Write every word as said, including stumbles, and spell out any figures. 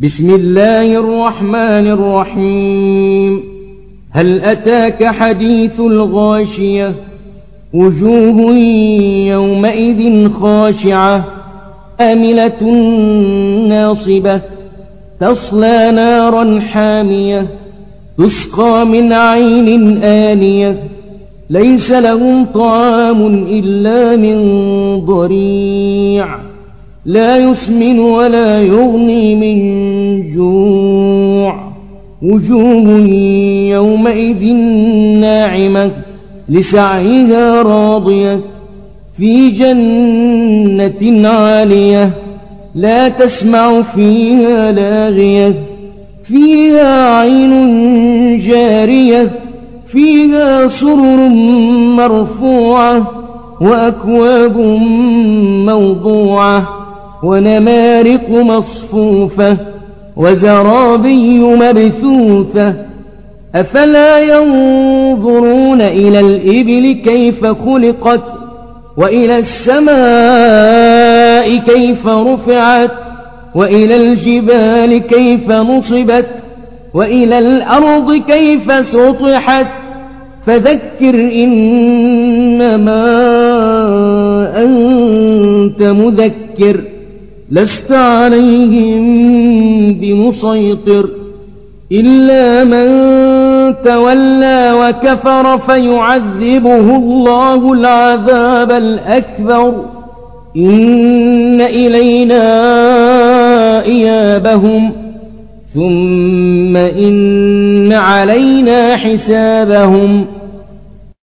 بسم الله الرحمن الرحيم. هل أتاك حديث الغاشية؟ وجوه يومئذ خاشعة آملة ناصبة تصلى نارا حامية تسقى من عين آنية ليس لهم طعام إلا من ضريع لا يسمن ولا يغني من جوع. وجوه يومئذ ناعمة لسعيها راضية في جنة عالية لا تسمع فيها لاغية فيها عين جارية فيها سرر مرفوعة وأكواب موضوعة ونمارق مصفوفة وزرابي مبثوثة. أفلا ينظرون إلى الإبل كيف خلقت وإلى السماء كيف رفعت وإلى الجبال كيف نصبت وإلى الأرض كيف سطحت. فذكر إنما أنت مذكر لست عليهم بمسيطر إلا من تولى وكفر فيعذبه الله العذاب الأكبر. إن إلينا إيابهم ثم إن علينا حسابهم.